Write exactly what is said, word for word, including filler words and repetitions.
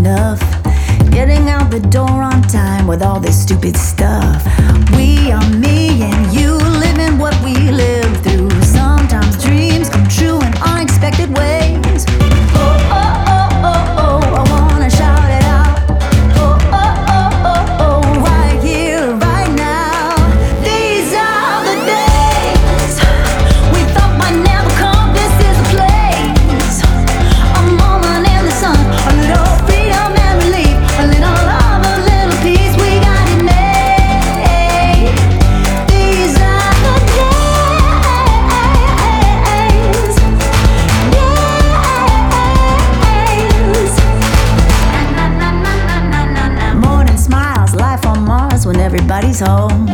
enough. Getting out the door on time with all this stupid stuff. We are me and you, living what we live through. Sometimes dreams come true in unexpected ways. Oh, oh, oh, oh, oh, I wanna shout it out. Oh, oh, oh, oh, oh, right here, right now. These are the days we thought might never come. This is the place, a moment in the sun, a little freedom and relief, a little love, a little peace. We got it made. These are the days, days. Morning smiles, life on Mars when everybody's home.